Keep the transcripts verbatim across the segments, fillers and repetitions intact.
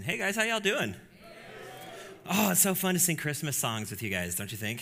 Hey guys, how y'all doing? Oh, it's so fun to sing Christmas songs with you guys, don't you think?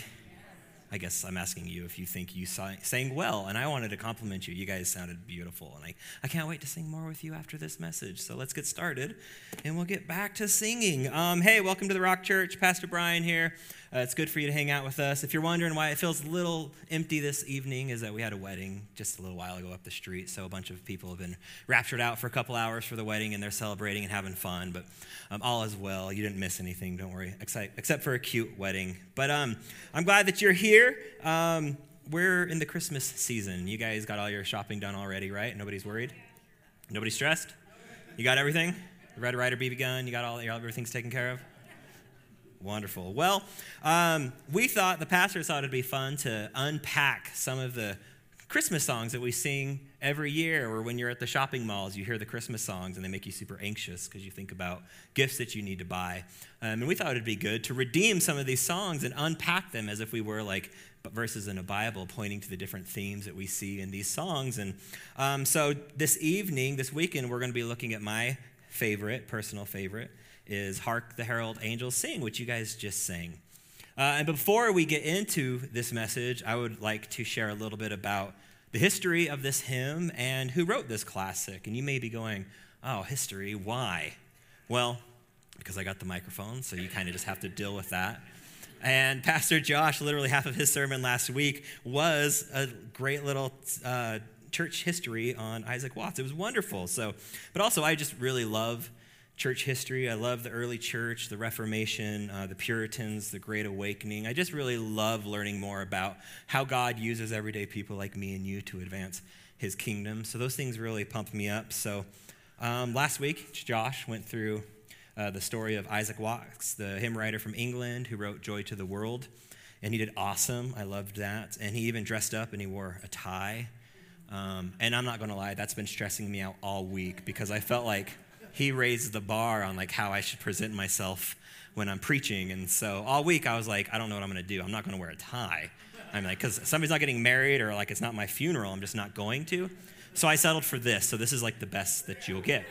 I guess I'm asking you if you think you sang well, and I wanted to compliment you. You guys sounded beautiful, and I, I can't wait to sing more with you after this message. So let's get started, and we'll get back to singing. Um, hey, welcome to the Rock Church. Pastor Brian here. Uh, it's good for you to hang out with us. If you're wondering why it feels a little empty this evening, is that we had a wedding just a little while ago up the street, so a bunch of people have been raptured out for a couple hours for the wedding, and they're celebrating and having fun, but um, all is well. You didn't miss anything, don't worry, except, except for a cute wedding. But um, I'm glad that you're here. Um, we're in the Christmas season. You guys got all your shopping done already, right? Nobody's worried? Nobody's stressed? You got everything? The Red Ryder B B gun? You got all everything's taken care of? Wonderful. Well, um, we thought, the pastors thought it'd be fun to unpack some of the Christmas songs that we sing every year, or when you're at the shopping malls, you hear the Christmas songs and they make you super anxious because you think about gifts that you need to buy. Um, and we thought it'd be good to redeem some of these songs and unpack them as if we were like verses in a Bible pointing to the different themes that we see in these songs. And um, so this evening, this weekend, we're going to be looking at my favorite, personal favorite, is Hark the Herald Angels Sing, which you guys just sang. Uh, and before we get into this message, I would like to share a little bit about the history of this hymn and who wrote this classic. And you may be going, oh, history, why? Well, because I got the microphone, so you kind of just have to deal with that. And Pastor Josh, literally half of his sermon last week was a great little uh, church history on Isaac Watts. It was wonderful. So, but also, I just really love church history. I love the early church, the Reformation, uh, the Puritans, the Great Awakening. I just really love learning more about how God uses everyday people like me and you to advance his kingdom. So those things really pump me up. So um, last week, Josh went through uh, the story of Isaac Watts, the hymn writer from England who wrote Joy to the World. And he did awesome. I loved that. And he even dressed up and he wore a tie. Um, and I'm not going to lie, that's been stressing me out all week because I felt like he raised the bar on like how I should present myself when I'm preaching. And so all week I was like, I don't know what I'm going to do. I'm not going to wear a tie. I'm like, because somebody's not getting married or like it's not my funeral, I'm just not going to. So I settled for this. So this is like the best that you'll get.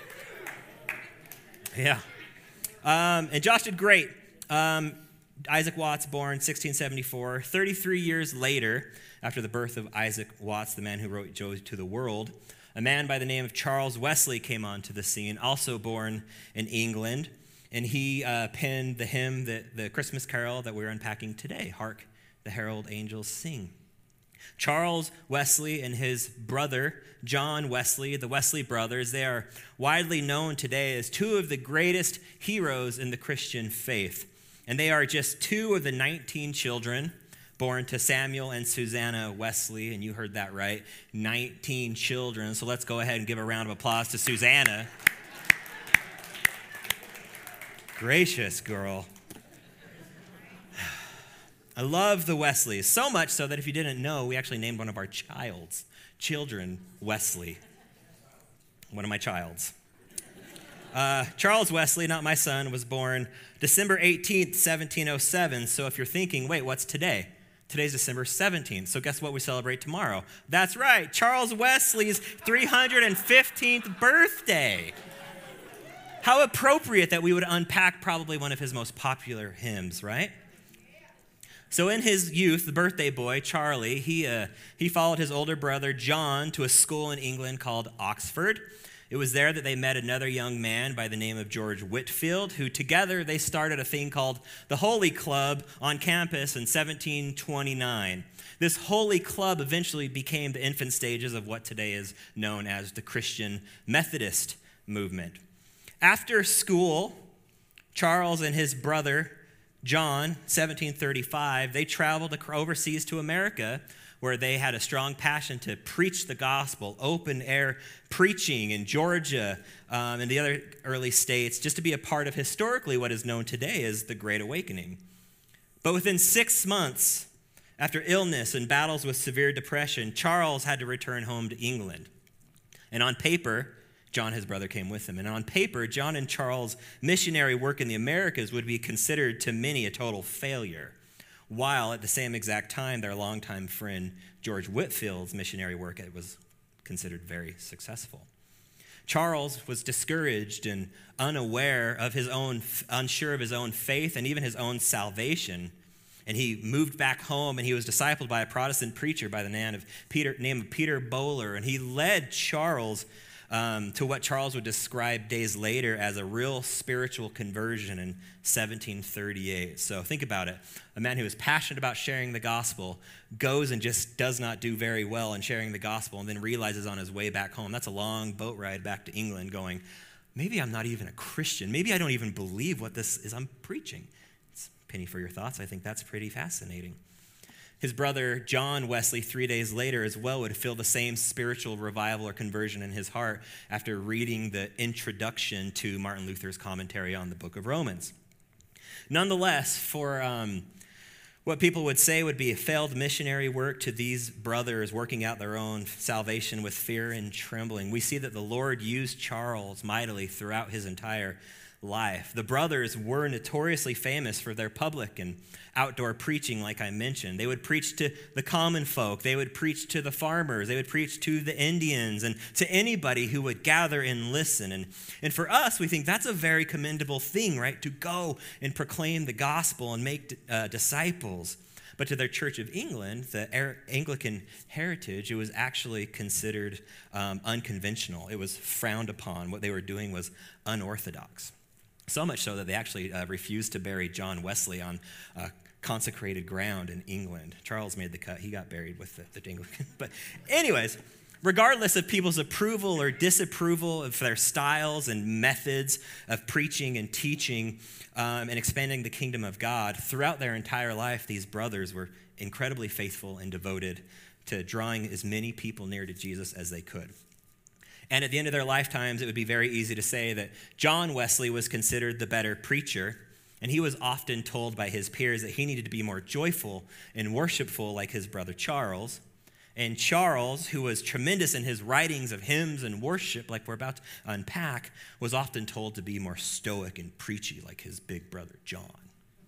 Yeah. Um, and Josh did great. Um, Isaac Watts, born sixteen seventy-four, thirty-three years later, after the birth of Isaac Watts, the man who wrote Joy to the World, a man by the name of Charles Wesley came onto the scene, also born in England, and he uh, penned the hymn, that, the Christmas carol that we're unpacking today, Hark the Herald Angels Sing. Charles Wesley and his brother, John Wesley, the Wesley brothers, they are widely known today as two of the greatest heroes in the Christian faith, and they are just two of the nineteen children born to Samuel and Susanna Wesley, and you heard that right, nineteen children. So let's go ahead and give a round of applause to Susanna. Gracious girl. I love the Wesleys, so much so that if you didn't know, we actually named one of our childs, children, Wesley. One of my childs. Uh, Charles Wesley, not my son, was born December eighteenth, seventeen oh seven. So if you're thinking, wait, what's today? Today's December seventeenth, so guess what we celebrate tomorrow? That's right, Charles Wesley's three hundred fifteenth birthday. How appropriate that we would unpack probably one of his most popular hymns, right? So in his youth, the birthday boy, Charlie, he, uh, he followed his older brother, John, to a school in England called Oxford. It was there that they met another young man by the name of George Whitefield, who together they started a thing called the Holy Club on campus in seventeen twenty-nine. This Holy Club eventually became the infant stages of what today is known as the Christian Methodist movement. After school, Charles and his brother, John, seventeen thirty-five, they traveled overseas to America, where they had a strong passion to preach the gospel, open air preaching in Georgia um, and the other early states, just to be a part of historically what is known today as the Great Awakening. But within six months, after illness and battles with severe depression, Charles had to return home to England. And on paper, John, his brother, came with him. And on paper, John and Charles' missionary work in the Americas would be considered to many a total failure, while at the same exact time, their longtime friend George Whitefield's missionary work was considered very successful. Charles was discouraged and unaware of his own, unsure of his own faith and even his own salvation. And he moved back home, and he was discipled by a Protestant preacher by the name of Peter, name of Peter Bowler. And he led Charles um, to what Charles would describe days later as a real spiritual conversion in seventeen thirty-eight. So think about it. A man who is passionate about sharing the gospel goes and just does not do very well in sharing the gospel, and then realizes on his way back home, that's a long boat ride back to England, going, maybe I'm not even a Christian. Maybe I don't even believe what this is I'm preaching. Penny for your thoughts. I think that's pretty fascinating. His brother, John Wesley, three days later as well, would feel the same spiritual revival or conversion in his heart after reading the introduction to Martin Luther's commentary on the book of Romans. Nonetheless, for um, what people would say would be a failed missionary work to these brothers working out their own salvation with fear and trembling, we see that the Lord used Charles mightily throughout his entire life. The brothers were notoriously famous for their public and outdoor preaching, like I mentioned. They would preach to the common folk. They would preach to the farmers. They would preach to the Indians and to anybody who would gather and listen. And, and for us, we think that's a very commendable thing, right? To go and proclaim the gospel and make uh, disciples. But to their Church of England, the Anglican heritage, it was actually considered um, unconventional. It was frowned upon. What they were doing was unorthodox. So much so that they actually uh, refused to bury John Wesley on uh, consecrated ground in England. Charles made the cut. He got buried with the, the Anglican. But anyways, regardless of people's approval or disapproval of their styles and methods of preaching and teaching um, and expanding the kingdom of God, throughout their entire life, these brothers were incredibly faithful and devoted to drawing as many people near to Jesus as they could. And at the end of their lifetimes, it would be very easy to say that John Wesley was considered the better preacher, and he was often told by his peers that he needed to be more joyful and worshipful like his brother Charles. And Charles, who was tremendous in his writings of hymns and worship, like we're about to unpack, was often told to be more stoic and preachy like his big brother John.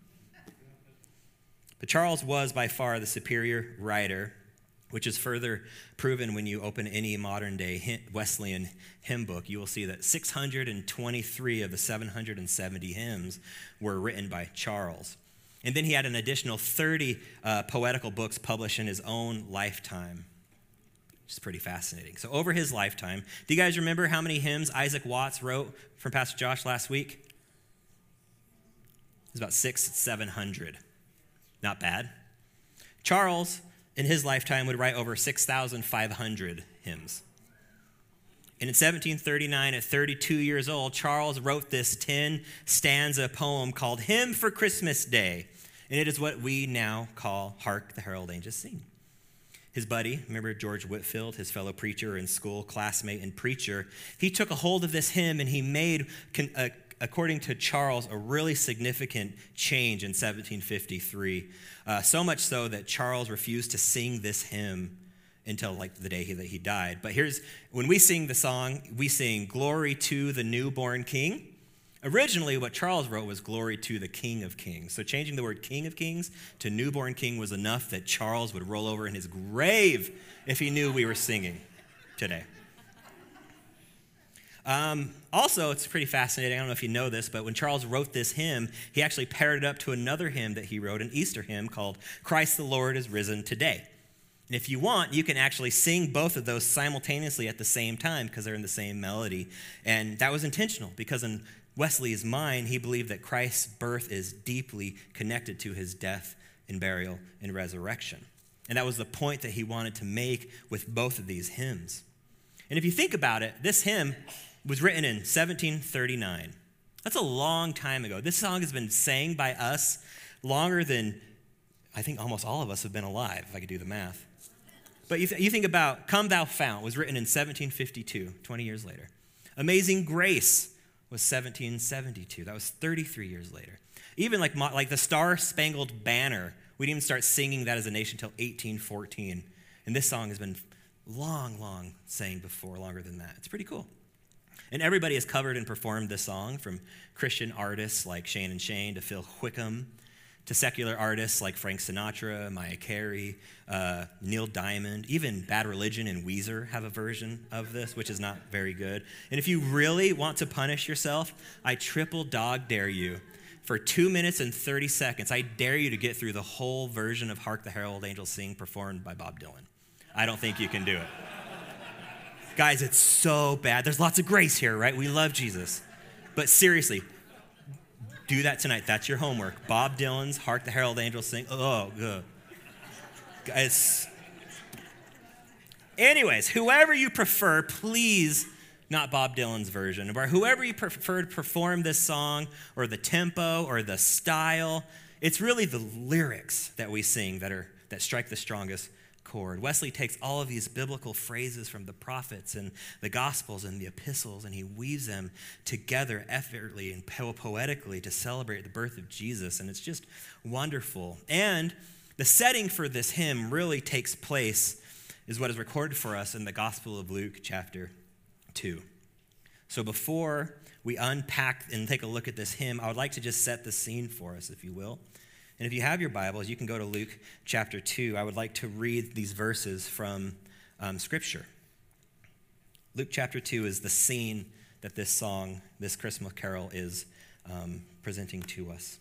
But Charles was by far the superior writer, which is further proven when you open any modern-day Wesleyan hymn book. You will see that six hundred twenty-three of the seven hundred seventy hymns were written by Charles. And then he had an additional thirty uh, poetical books published in his own lifetime, which is pretty fascinating. So over his lifetime, do you guys remember how many hymns Isaac Watts wrote from Pastor Josh last week? It was about six, seven hundred. Not bad. Charles, in his lifetime, would write over six thousand five hundred hymns. And in seventeen thirty-nine, at thirty-two years old, Charles wrote this ten-stanza poem called Hymn for Christmas Day. And it is what we now call Hark the Herald Angels Sing. His buddy, remember George Whitefield, his fellow preacher in school, classmate and preacher, he took a hold of this hymn and he made, a, according to Charles, a really significant change in seventeen fifty-three. Uh, so much so that Charles refused to sing this hymn until like the day he, that he died. But here's, when we sing the song, we sing Glory to the Newborn King. Originally, what Charles wrote was Glory to the King of Kings. So changing the word King of Kings to Newborn King was enough that Charles would roll over in his grave if he knew we were singing today. Um, also, it's pretty fascinating. I don't know if you know this, but when Charles wrote this hymn, he actually paired it up to another hymn that he wrote, an Easter hymn called Christ the Lord is Risen Today. And if you want, you can actually sing both of those simultaneously at the same time because they're in the same melody. And that was intentional because in Wesley's mind, he believed that Christ's birth is deeply connected to his death and burial and resurrection. And that was the point that he wanted to make with both of these hymns. And if you think about it, this hymn was written in seventeen thirty-nine. That's a long time ago. This song has been sang by us longer than I think almost all of us have been alive, if I could do the math. But you, th- you think about Come Thou Fount was written in seventeen fifty-two, twenty years later. Amazing Grace was seventeen seventy-two. That was thirty-three years later. Even like, like the Star Spangled Banner, we didn't even start singing that as a nation until eighteen fourteen. And this song has been long, long sang before, longer than that. It's pretty cool. And everybody has covered and performed this song, from Christian artists like Shane and Shane to Phil Wickham to secular artists like Frank Sinatra, Mariah Carey, uh, Neil Diamond, even Bad Religion and Weezer have a version of this, which is not very good. And if you really want to punish yourself, I triple dog dare you. For two minutes and thirty seconds, I dare you to get through the whole version of Hark the Herald Angels Sing performed by Bob Dylan. I don't think you can do it. Guys, it's so bad. There's lots of grace here, right? We love Jesus. But seriously, do that tonight. That's your homework. Bob Dylan's Hark the Herald Angels Sing. Oh, good. Guys. Anyways, whoever you prefer, please, not Bob Dylan's version, but whoever you prefer to perform this song or the tempo or the style, it's really the lyrics that we sing that are that strike the strongest chord. Wesley takes all of these biblical phrases from the prophets and the gospels and the epistles, and he weaves them together effortlessly and po- poetically to celebrate the birth of Jesus, and it's just wonderful. And the setting for this hymn really takes place is what is recorded for us in the Gospel of Luke chapter two. So before we unpack and take a look at this hymn, I would like to just set the scene for us, if you will. And if you have your Bibles, you can go to Luke chapter two. I would like to read these verses from um, Scripture. Luke chapter two is the scene that this song, this Christmas carol, is um, presenting to us.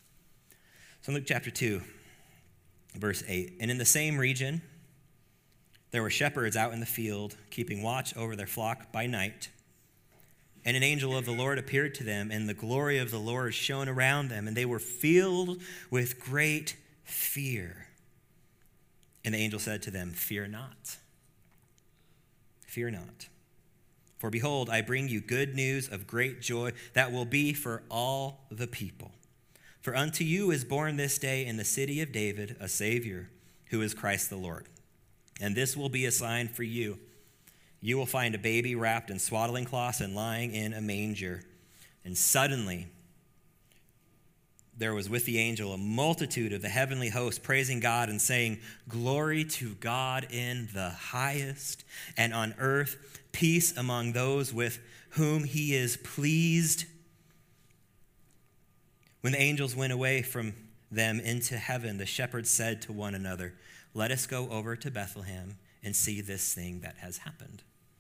So in Luke chapter two, verse eight, and in the same region, there were shepherds out in the field, keeping watch over their flock by night. And an angel of the Lord appeared to them, and the glory of the Lord shone around them, and they were filled with great fear. And the angel said to them, "Fear not. Fear not. For behold, I bring you good news of great joy that will be for all the people. For unto you is born this day in the city of David a Savior, who is Christ the Lord. And this will be a sign for you. You will find a baby wrapped in swaddling cloths and lying in a manger." And suddenly there was with the angel a multitude of the heavenly host praising God and saying, "Glory to God in the highest, and on earth peace among those with whom he is pleased." When the angels went away from them into heaven, the shepherds said to one another, "Let us go over to Bethlehem and see this thing that has happened,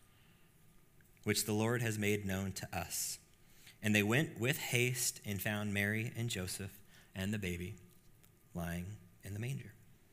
which the Lord has made known to us." And they went with haste and found Mary and Joseph and the baby lying in the manger.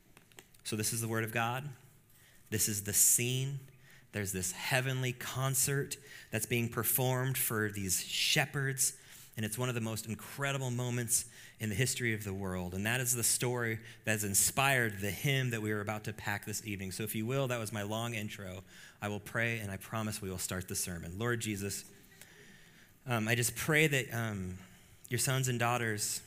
So this is the word of God. This is the scene. There's this heavenly concert that's being performed for these shepherds, and it's one of the most incredible moments in the history of the world. And that is the story that has inspired the hymn that we are about to pack this evening. So if you will, that was my long intro. I will pray, and I promise we will start the sermon. Lord Jesus, um, I just pray that um, your sons and daughters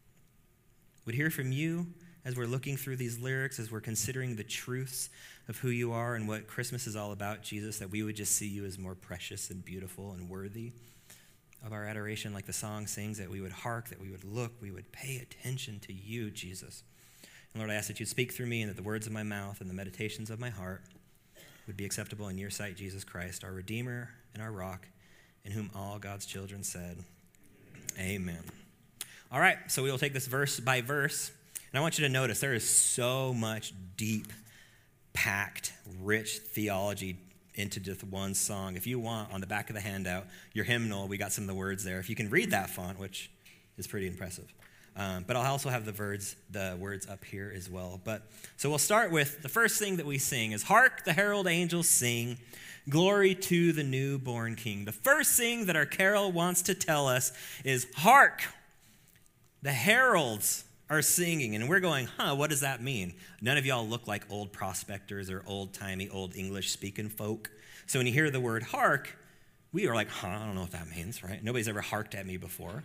would hear from you as we're looking through these lyrics, as we're considering the truths of who you are and what Christmas is all about, Jesus, that we would just see you as more precious and beautiful and worthy of our adoration, like the song sings, that we would hark, that we would look, we would pay attention to you, Jesus. And Lord, I ask that you'd speak through me and that the words of my mouth and the meditations of my heart would be acceptable in your sight, Jesus Christ, our Redeemer and our rock, in whom all God's children said, amen. All right, so we will take this verse by verse, and I want you to notice there is so much deep, packed, rich theology into just one song. If you want, on the back of the handout, your hymnal, we got some of the words there. If you can read that font, which is pretty impressive. Um, but I'll also have the words, the words up here as well. But so we'll start with the first thing that we sing is "Hark the herald angels sing, glory to the newborn King." The first thing that our carol wants to tell us is hark. The heralds are singing, and we're going, huh, what does that mean? None of y'all look like old prospectors or old-timey, old English-speaking folk. So when you hear the word hark, we are like, huh, I don't know what that means, right? Nobody's ever harked at me before.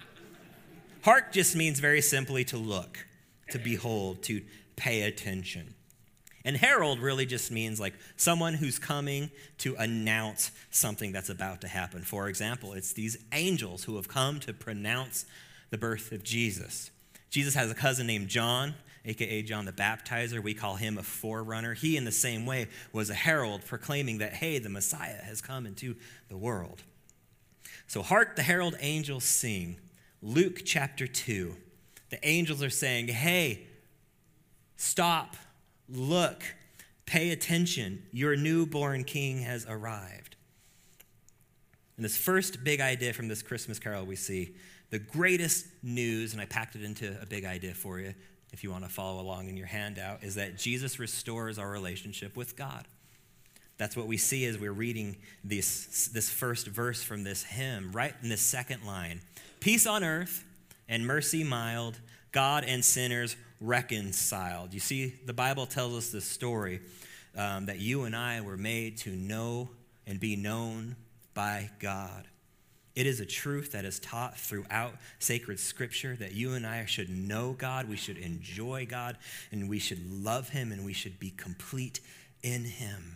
Hark just means very simply to look, to behold, to pay attention. And herald really just means like someone who's coming to announce something that's about to happen. For example, it's these angels who have come to pronounce the birth of Jesus. Jesus has a cousin named John, a k a. John the Baptizer. We call him a forerunner. He, in the same way, was a herald proclaiming that, hey, the Messiah has come into the world. So hark the herald angels sing. Luke chapter two, The angels are saying, hey, stop, look, pay attention. Your newborn king has arrived. And this first big idea from this Christmas carol we see, the greatest news, and I packed it into a big idea for you if you want to follow along in your handout, is that Jesus restores our relationship with God. That's what we see as we're reading this, this first verse from this hymn, right in the second line. Peace on earth and mercy mild, God and sinners reconciled. You see, the Bible tells us this story um, that you and I were made to know and be known by God. It is a truth that is taught throughout sacred scripture that you and I should know God, we should enjoy God, and we should love him, and we should be complete in him.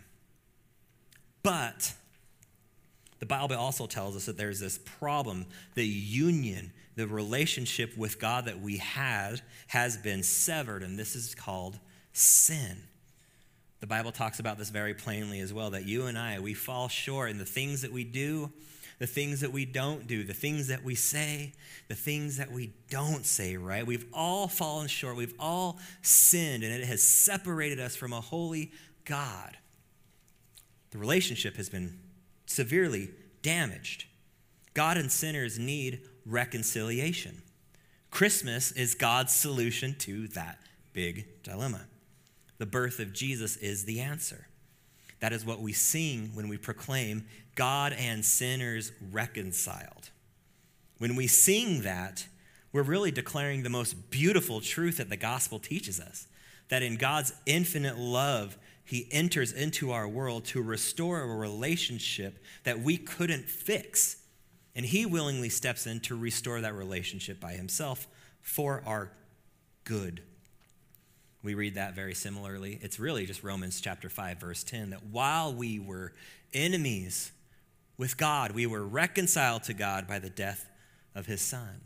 But the Bible also tells us that there's this problem. The union, the relationship with God that we had has been severed, and this is called sin. The Bible talks about this very plainly as well, that you and I, we fall short in the things that we do, the things that we don't do, the things that we say, the things that we don't say, right? We've all fallen short. We've all sinned, and it has separated us from a holy God. The relationship has been severely damaged. God and sinners need reconciliation. Christmas is God's solution to that big dilemma. The birth of Jesus is the answer. That is what we sing when we proclaim God and sinners reconciled. When we sing that, we're really declaring the most beautiful truth that the gospel teaches us, that in God's infinite love, he enters into our world to restore a relationship that we couldn't fix. And he willingly steps in to restore that relationship by himself for our good. We read that very similarly. It's really just Romans chapter five, verse ten, that while we were enemies with God, we were reconciled to God by the death of his son.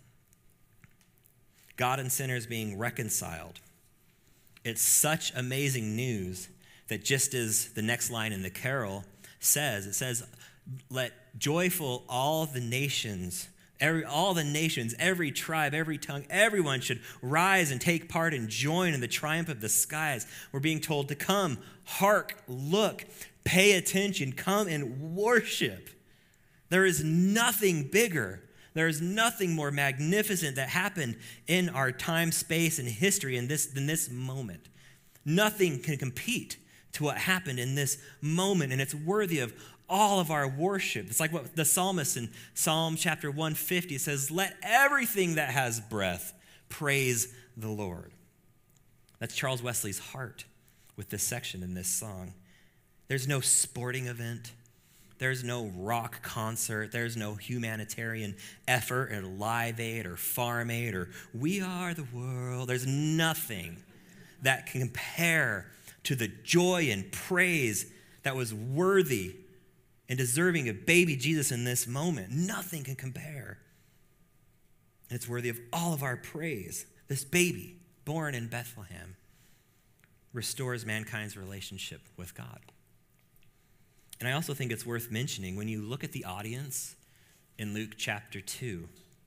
God and sinners being reconciled. It's such amazing news that just as the next line in the carol says, it says, let joyful all the nations, every, all the nations, every tribe, every tongue, everyone should rise and take part and join in the triumph of the skies. We're being told to come, hark, look, pay attention, come and worship. There is nothing bigger. There is nothing more magnificent that happened in our time, space, and history in this, than this moment. Nothing can compete to what happened in this moment, and it's worthy of all of our worship. It's like what the psalmist in Psalm chapter one fifty says, let everything that has breath praise the Lord. That's Charles Wesley's heart with this section in this song. There's no sporting event. There's no rock concert. There's no humanitarian effort or Live Aid or Farm Aid or We Are the World. There's nothing that can compare to the joy and praise that was worthy and deserving of baby Jesus in this moment. Nothing can compare. And it's worthy of all of our praise. This baby born in Bethlehem restores mankind's relationship with God. And I also think it's worth mentioning when you look at the audience in Luke chapter two,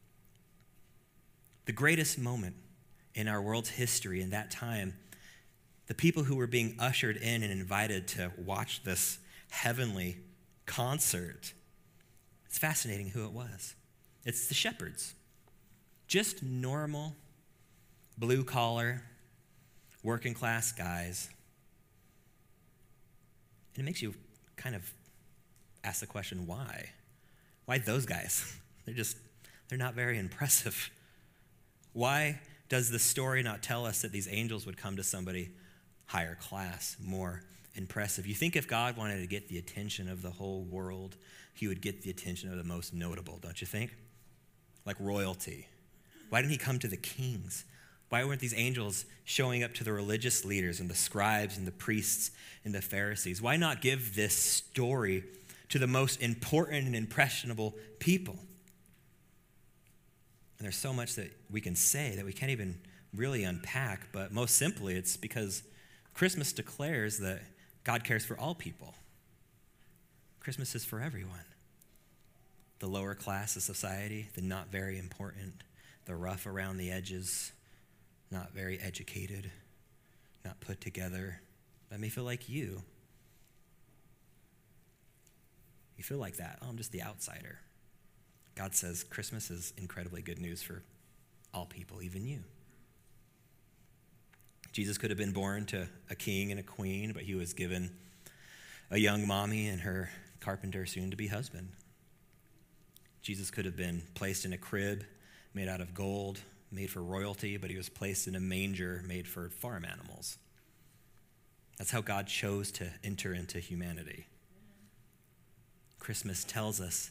the greatest moment in our world's history in that time, the people who were being ushered in and invited to watch this heavenly concert, it's fascinating who it was. It's the shepherds. Just normal, blue-collar, working-class guys. And it makes you kind of ask the question, why? Why those guys? They're just, they're not very impressive. Why does the story not tell us that these angels would come to somebody higher class, more impressive? You think if God wanted to get the attention of the whole world, he would get the attention of the most notable, don't you think? Like royalty. Why didn't he come to the kings? Why weren't these angels showing up to the religious leaders and the scribes and the priests and the Pharisees? Why not give this story to the most important and impressionable people? And there's so much that we can say that we can't even really unpack, but most simply it's because Christmas declares that God cares for all people. Christmas is for everyone. The lower class of society, the not very important, the rough around the edges, not very educated, not put together. That may feel like you. You feel like that. Oh, I'm just the outsider. God says Christmas is incredibly good news for all people, even you. Jesus could have been born to a king and a queen, but he was given a young mommy and her carpenter soon-to-be husband. Jesus could have been placed in a crib made out of gold, made for royalty, but he was placed in a manger made for farm animals. That's how God chose to enter into humanity. Christmas tells us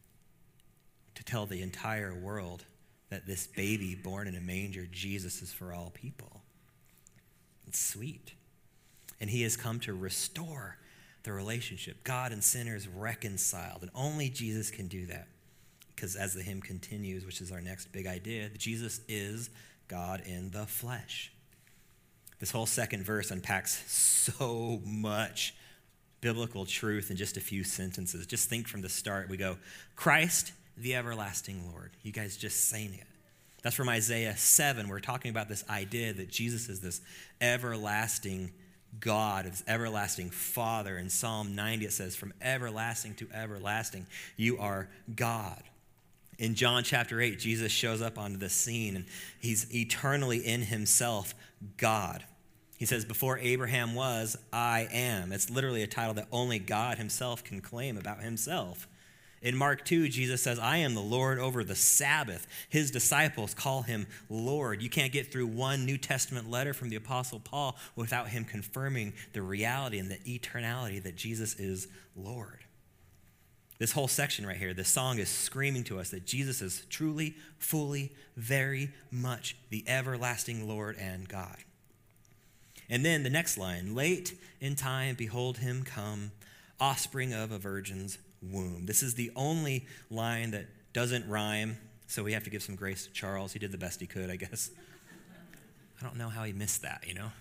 to tell the entire world that this baby born in a manger, Jesus, is for all people. It's sweet. And he has come to restore the relationship. God and sinners reconciled. And only Jesus can do that. Because as the hymn continues, which is our next big idea, Jesus is God in the flesh. This whole second verse unpacks so much biblical truth in just a few sentences. Just think from the start. We go, Christ, the everlasting Lord. You guys just saying it. That's from Isaiah seven. We're talking about this idea that Jesus is this everlasting God, this everlasting Father. In Psalm ninety, it says, from everlasting to everlasting, you are God. In John chapter eight, Jesus shows up onto the scene, and he's eternally in himself God. He says, before Abraham was, I am. It's literally a title that only God himself can claim about himself. In Mark two, Jesus says, I am the Lord over the Sabbath. His disciples call him Lord. You can't get through one New Testament letter from the Apostle Paul without him confirming the reality and the eternality that Jesus is Lord. This whole section right here, this song is screaming to us that Jesus is truly, fully, very much the everlasting Lord and God. And then the next line, late in time, behold him come, offspring of a virgin's womb. This is the only line that doesn't rhyme, so we have to give some grace to Charles. He did the best he could, I guess. I don't know how he missed that, you know?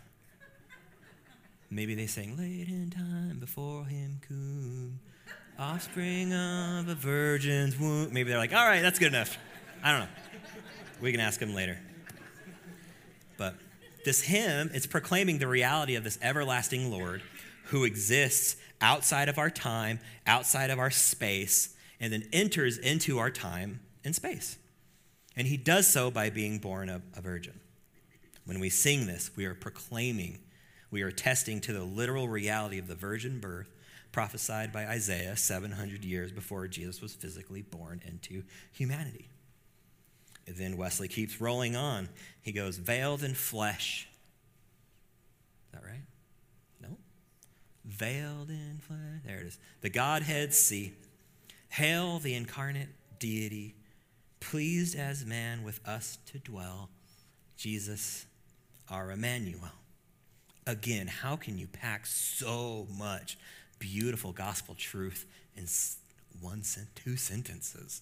Maybe they sang, late in time before him come, offspring of a virgin's womb. Maybe they're like, all right, that's good enough. I don't know. We can ask him later. But this hymn, it's proclaiming the reality of this everlasting Lord who exists outside of our time, outside of our space, and then enters into our time and space. And he does so by being born of a virgin. When we sing this, we are proclaiming, we are attesting to the literal reality of the virgin birth prophesied by Isaiah seven hundred years before Jesus was physically born into humanity. And then Wesley keeps rolling on. He goes, veiled in flesh. Is that right? No? Veiled in flesh. There it is. The Godhead see. Hail the incarnate deity, pleased as man with us to dwell. Jesus, our Emmanuel. Again, how can you pack so much beautiful gospel truth in one, two sentences?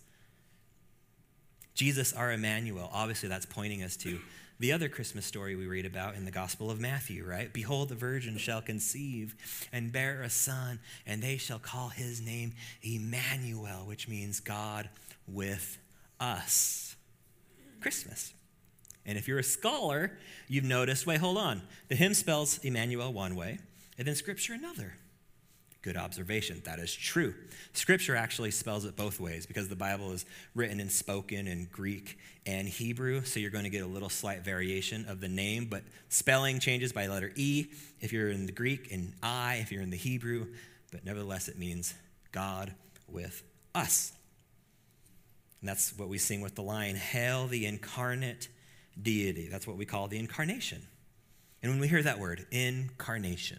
Jesus, our Emmanuel. Obviously, that's pointing us to the other Christmas story we read about in the Gospel of Matthew, right? Behold, the virgin shall conceive and bear a son, and they shall call his name Emmanuel, which means God with us. Christmas. And if you're a scholar, you've noticed, wait, hold on. The hymn spells Emmanuel one way, and then Scripture another. Good observation. That is true. Scripture actually spells it both ways because the Bible is written and spoken in Greek and Hebrew, so you're going to get a little slight variation of the name, but spelling changes by letter E if you're in the Greek and I if you're in the Hebrew, but nevertheless it means God with us. And that's what we sing with the line, Hail the incarnate deity. That's what we call the incarnation. And when we hear that word, incarnation,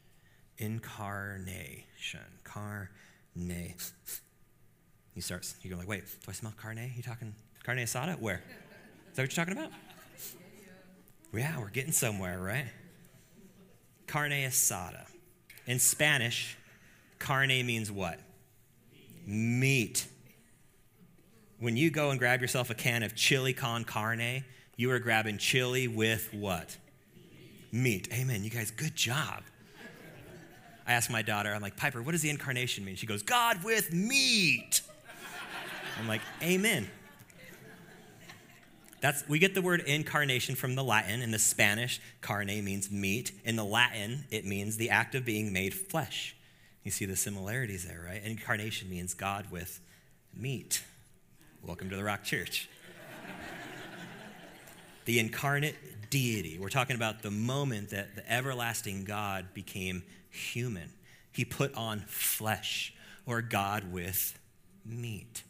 Incarnation. Carne. He starts, you're like, wait, do I smell carne? You talking carne asada? Where? Is that what you're talking about? Yeah, we're getting somewhere, right? Carne asada. In Spanish, carne means what? Meat. When you go and grab yourself a can of chili con carne, you are grabbing chili with what? Meat. Amen. You guys, good job. I asked my daughter, I'm like, Piper, what does the incarnation mean? She goes, God with meat. I'm like, amen. That's, we get the word incarnation from the Latin. In the Spanish, carne means meat. In the Latin, it means the act of being made flesh. You see the similarities there, right? Incarnation means God with meat. Welcome to the Rock Church. The incarnate deity. We're talking about the moment that the everlasting God became human. He put on flesh, or God with meat.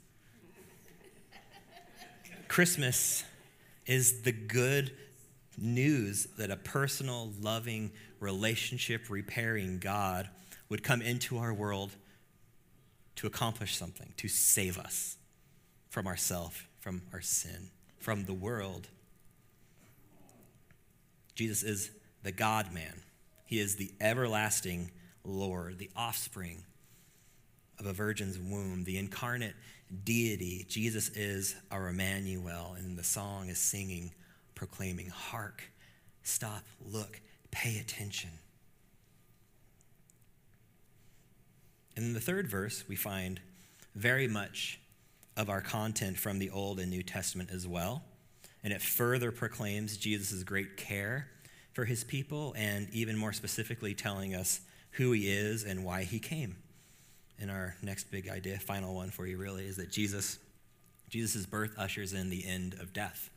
Christmas is the good news that a personal, loving, relationship-repairing God would come into our world to accomplish something, to save us from ourselves, from our sin, from the world. Jesus is the God-man. He is the everlasting Lord, the offspring of a virgin's womb, the incarnate deity. Jesus is our Emmanuel, and the song is singing, proclaiming, hark, stop, look, pay attention. And in the third verse, we find very much of our content from the Old and New Testament as well. And it further proclaims Jesus' great care for his people, and even more specifically telling us who he is and why he came. And our next big idea, final one for you really, is that Jesus, Jesus' birth ushers in the end of death.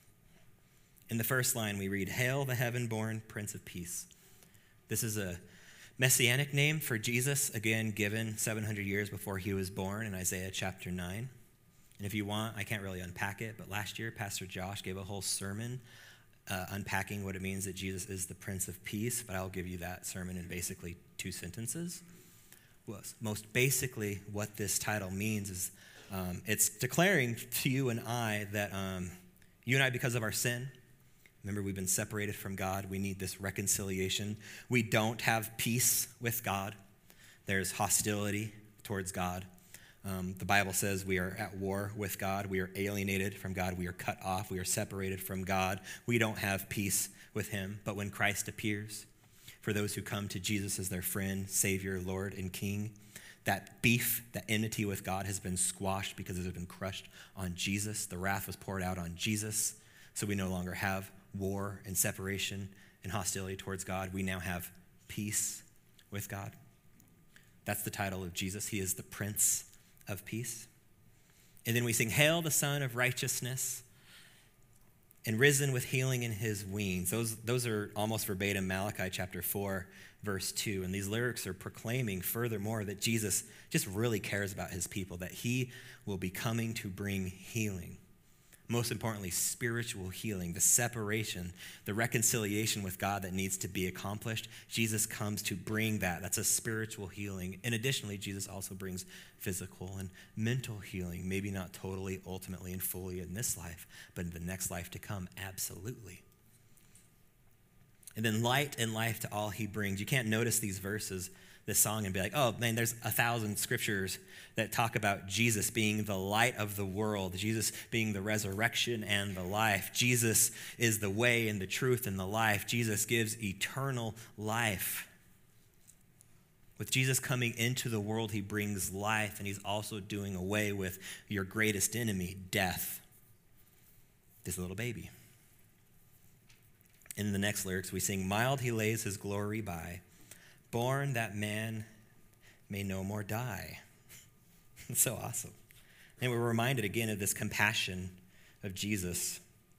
In the first line, we read, "Hail the heaven-born Prince of Peace." This is a messianic name for Jesus, again, given seven hundred years before he was born in Isaiah chapter nine. And if you want, I can't really unpack it, but last year, Pastor Josh gave a whole sermon uh, unpacking what it means that Jesus is the Prince of Peace, but I'll give you that sermon in basically two sentences. Well, most basically, what this title means is um, it's declaring to you and I that um, you and I, because of our sin, remember, we've been separated from God. We need this reconciliation. We don't have peace with God. There's hostility towards God. Um, the Bible says we are at war with God. We are alienated from God. We are cut off. We are separated from God. We don't have peace with him. But when Christ appears, for those who come to Jesus as their friend, Savior, Lord, and King, that beef, that enmity with God has been squashed because it has been crushed on Jesus. The wrath was poured out on Jesus. So we no longer have war and separation and hostility towards God. We now have peace with God. That's the title of Jesus. He is the Prince of Peace. And then we sing, "Hail the Son of Righteousness, and risen with healing in his wings." Those, those are almost verbatim Malachi chapter four, verse two. And these lyrics are proclaiming furthermore that Jesus just really cares about his people, that he will be coming to bring healing. Most importantly, spiritual healing, the separation, the reconciliation with God that needs to be accomplished. Jesus comes to bring that. That's a spiritual healing. And additionally, Jesus also brings physical and mental healing. Maybe not totally, ultimately, and fully in this life, but in the next life to come, absolutely. And then light and life to all he brings. You can't notice these verses, this song, and be like, oh man, there's a thousand scriptures that talk about Jesus being the light of the world, Jesus being the resurrection and the life. Jesus is the way and the truth and the life. Jesus gives eternal life. With Jesus coming into the world, he brings life, and he's also doing away with your greatest enemy, death. This little baby. In the next lyrics, we sing, "Mild he lays his glory by, born that man may no more die." It's so awesome. And we're reminded again of this compassion of Jesus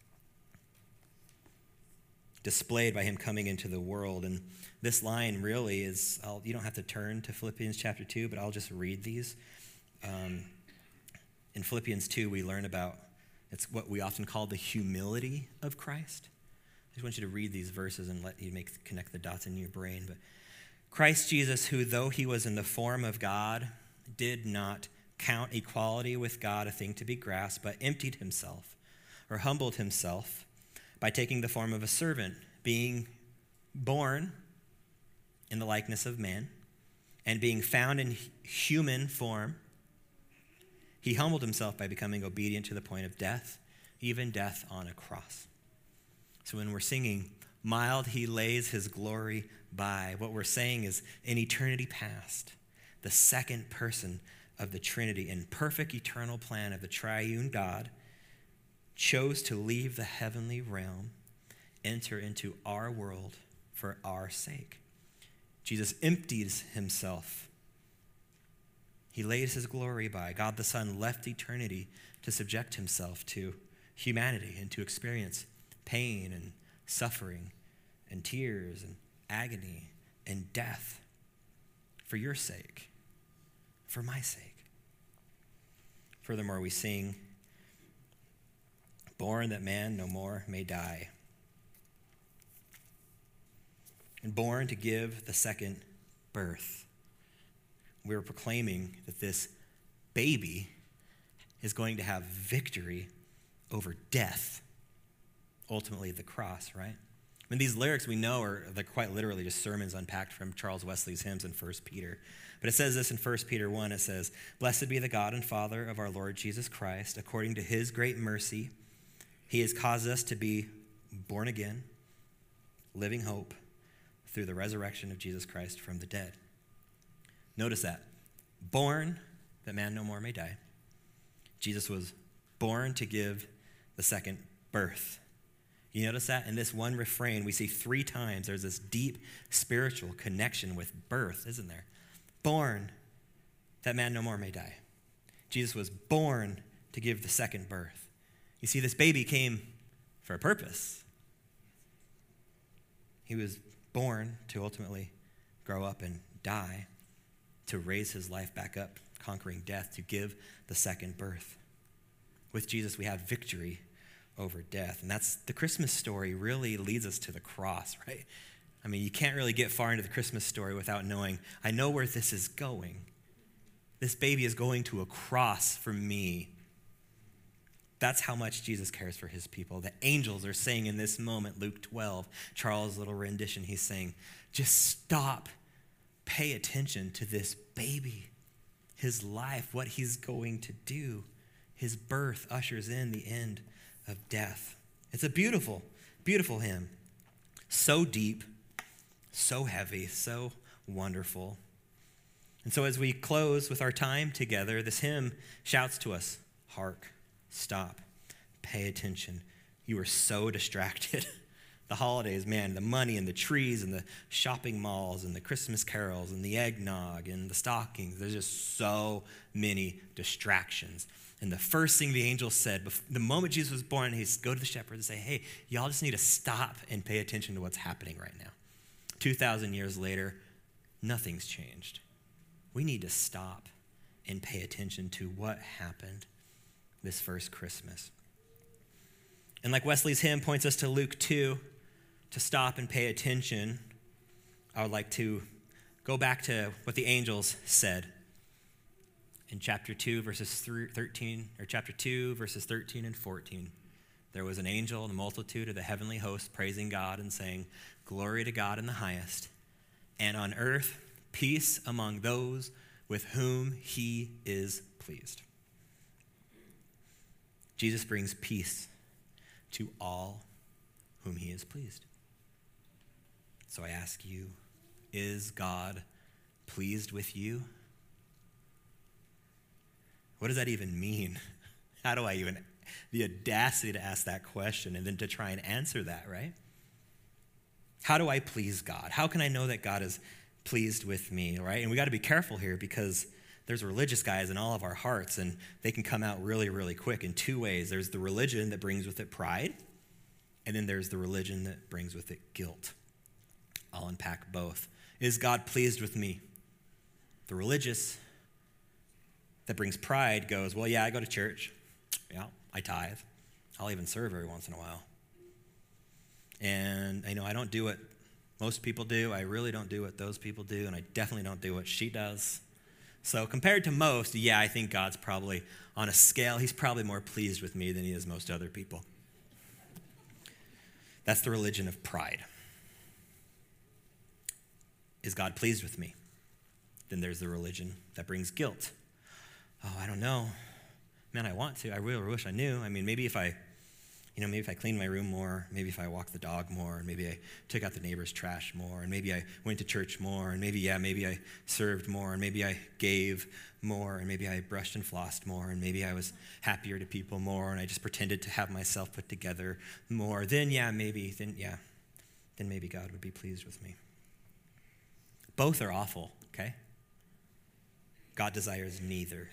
displayed by him coming into the world. And this line really is, I'll, you don't have to turn to Philippians chapter two, but I'll just read these. Um, in Philippians two, we learn about, it's what we often call the humility of Christ. I just want you to read these verses and let you make connect the dots in your brain. But Christ Jesus, who though he was in the form of God, did not count equality with God a thing to be grasped, but emptied himself, or humbled himself, by taking the form of a servant, being born in the likeness of man, and being found in human form, he humbled himself by becoming obedient to the point of death, even death on a cross. So when we're singing, "Mild he lays his glory by," what we're saying is, in eternity past, the second person of the Trinity, in perfect eternal plan of the triune God, chose to leave the heavenly realm, enter into our world for our sake. Jesus empties himself. He lays his glory by. God the Son left eternity to subject himself to humanity and to experience pain and suffering and tears and agony and death for your sake, for my sake. Furthermore, we sing, born that man no more may die, and born to give the second birth. We are proclaiming that this baby is going to have victory over death, ultimately the cross, right? I mean, these lyrics we know are they're quite literally just sermons unpacked from Charles Wesley's hymns in First Peter. But it says this in First Peter one, it says, "Blessed be the God and Father of our Lord Jesus Christ. According to his great mercy, he has caused us to be born again, living hope, through the resurrection of Jesus Christ from the dead." Notice that. Born that man no more may die. Jesus was born to give the second birth. You notice that? In this one refrain, we see three times there's this deep spiritual connection with birth, isn't there? Born that man no more may die. Jesus was born to give the second birth. You see, this baby came for a purpose. He was born to ultimately grow up and die, to raise his life back up, conquering death, to give the second birth. With Jesus, we have victory over death. And that's the Christmas story really leads us to the cross, right? I mean, you can't really get far into the Christmas story without knowing, I know where this is going. This baby is going to a cross for me. That's how much Jesus cares for his people. The angels are saying in this moment, Luke twelve, Charles' little rendition, he's saying, just stop, pay attention to this baby, his life, what he's going to do. His birth ushers in the end of death. It's a beautiful, beautiful hymn. So deep, so heavy, so wonderful. And so as we close with our time together, this hymn shouts to us, hark, stop, pay attention. You are so distracted. The holidays, man, the money and the trees and the shopping malls and the Christmas carols and the eggnog and the stockings. There's just so many distractions. And the first thing the angel said, the moment Jesus was born, he's go to the shepherds and say, hey, y'all just need to stop and pay attention to what's happening right now. two thousand years later, nothing's changed. We need to stop and pay attention to what happened this first Christmas. And like Wesley's hymn points us to Luke two, to stop and pay attention, I would like to go back to what the angels said in chapter two, verses thirteen, or chapter two, verses thirteen and fourteen. There was an angel in the multitude of the heavenly host praising God and saying, glory to God in the highest, and on earth peace among those with whom he is pleased. Jesus brings peace to all whom he is pleased. So I ask you, is God pleased with you? What does that even mean? How do I even, the audacity to ask that question and then to try and answer that, right? How do I please God? How can I know that God is pleased with me, right? And we got to be careful here because there's religious guys in all of our hearts and they can come out really, really quick in two ways. There's the religion that brings with it pride, and then there's the religion that brings with it guilt. I'll unpack both. Is God pleased with me? The religious that brings pride goes, well, yeah, I go to church. Yeah, I tithe. I'll even serve every once in a while. And I know I don't do what most people do. I really don't do what those people do, and I definitely don't do what she does. So compared to most, yeah, I think God's probably on a scale, he's probably more pleased with me than he is most other people. That's the religion of pride. Is God pleased with me? Then there's the religion that brings guilt. Oh, I don't know. Man, I want to. I really wish I knew. I mean, maybe if I You know, maybe if I cleaned my room more, maybe if I walked the dog more, and maybe I took out the neighbor's trash more, and maybe I went to church more, and maybe, yeah, maybe I served more, and maybe I gave more, and maybe I brushed and flossed more, and maybe I was happier to people more, and I just pretended to have myself put together more, then, yeah, maybe, then, yeah, then maybe God would be pleased with me. Both are awful, okay? God desires neither.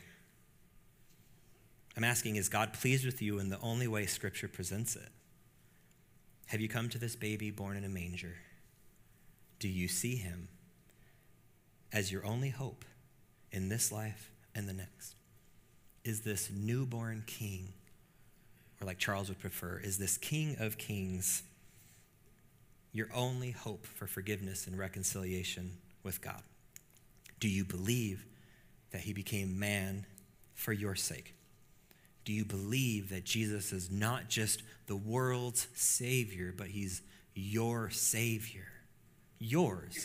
I'm asking, is God pleased with you in the only way Scripture presents it? Have you come to this baby born in a manger? Do you see him as your only hope in this life and the next? Is this newborn king, or like Charles would prefer, is this King of Kings your only hope for forgiveness and reconciliation with God? Do you believe that he became man for your sake? Do you believe that Jesus is not just the world's Savior, but he's your Savior? Yours.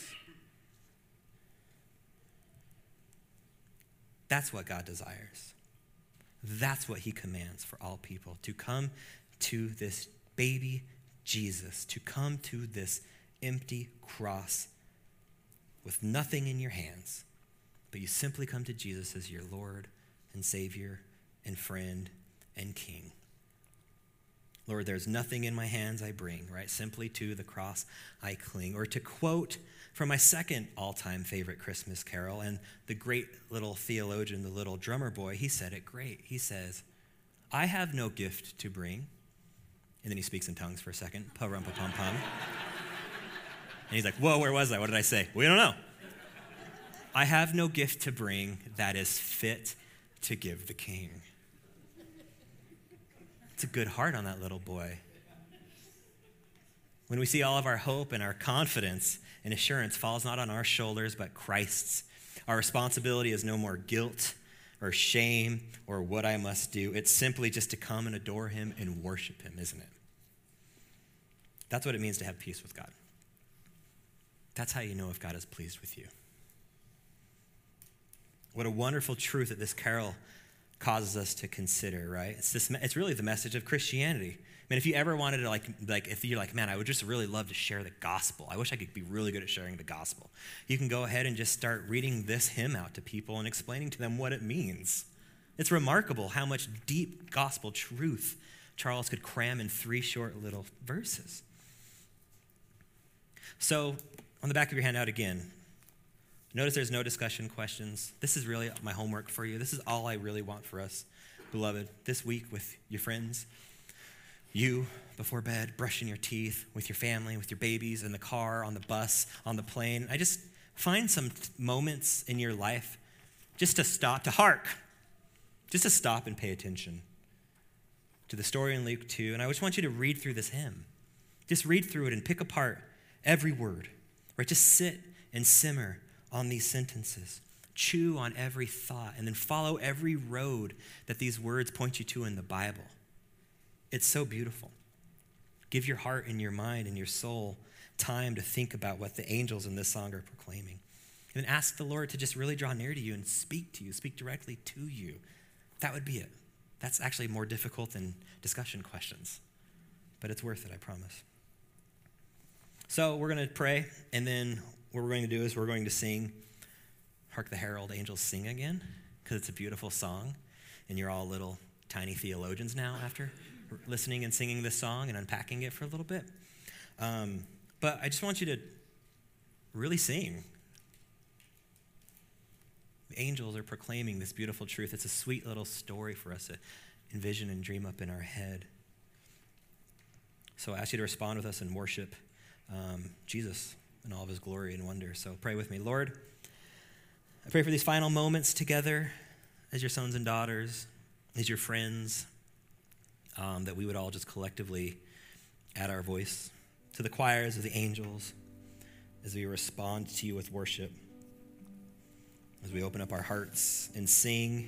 That's what God desires. That's what he commands for all people, to come to this baby Jesus, to come to this empty cross with nothing in your hands, but you simply come to Jesus as your Lord and Savior and friend and King. Lord, there's nothing in my hands I bring, right? Simply to the cross I cling. Or to quote from my second all-time favorite Christmas carol, and the great little theologian, the little drummer boy, he said it great. He says, I have no gift to bring. And then he speaks in tongues for a second. Pa-rum-pa-pum-pum. And he's like, whoa, where was I? What did I say? We don't know. I have no gift to bring that is fit to give the king. It's a good heart on that little boy. When we see all of our hope and our confidence and assurance falls not on our shoulders, but Christ's, our responsibility is no more guilt or shame or what I must do. It's simply just to come and adore him and worship him, isn't it? That's what it means to have peace with God. That's how you know if God is pleased with you. What a wonderful truth that this carol causes us to consider, right? It's this. It's really the message of Christianity. I mean, if you ever wanted to, like, like, if you're like, man, I would just really love to share the gospel. I wish I could be really good at sharing the gospel. You can go ahead and just start reading this hymn out to people and explaining to them what it means. It's remarkable how much deep gospel truth Charles could cram in three short little verses. So, on the back of your handout again, notice there's no discussion questions. This is really my homework for you. This is all I really want for us, beloved, this week with your friends. You, before bed, brushing your teeth, with your family, with your babies, in the car, on the bus, on the plane. I just find some t- moments in your life just to stop, to hark, just to stop and pay attention to the story in Luke two. And I just want you to read through this hymn. Just read through it and pick apart every word, right? Just sit and simmer on these sentences. Chew on every thought, and then follow every road that these words point you to in the Bible. It's so beautiful. Give your heart and your mind and your soul time to think about what the angels in this song are proclaiming. And then ask the Lord to just really draw near to you and speak to you, speak directly to you. That would be it. That's actually more difficult than discussion questions, but it's worth it, I promise. So we're going to pray, and then what we're going to do is we're going to sing Hark the Herald Angels Sing again, because it's a beautiful song, and you're all little tiny theologians now after listening and singing this song and unpacking it for a little bit. Um, but I just want you to really sing. The angels are proclaiming this beautiful truth. It's a sweet little story for us to envision and dream up in our head. So I ask you to respond with us and worship um, Jesus in all of his glory and wonder. So pray with me. Lord, I pray for these final moments together as your sons and daughters, as your friends, um, that we would all just collectively add our voice to the choirs of the angels as we respond to you with worship, as we open up our hearts and sing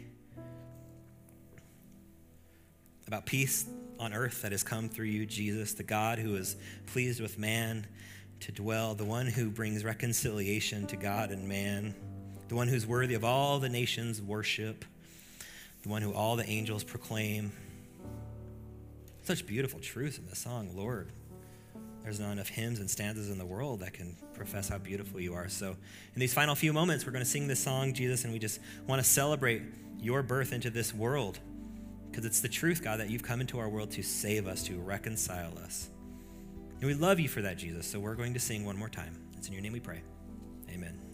about peace on earth that has come through you, Jesus, the God who is pleased with man to dwell, the one who brings reconciliation to God and man, the one who's worthy of all the nations' worship, the one who all the angels proclaim. Such beautiful truth in this song, Lord. There's not enough hymns and stanzas in the world that can profess how beautiful you are. So in these final few moments, we're going to sing this song, Jesus, and we just want to celebrate your birth into this world, because it's the truth, God, that you've come into our world to save us, to reconcile us. And we love you for that, Jesus. So we're going to sing one more time. It's in your name we pray. Amen.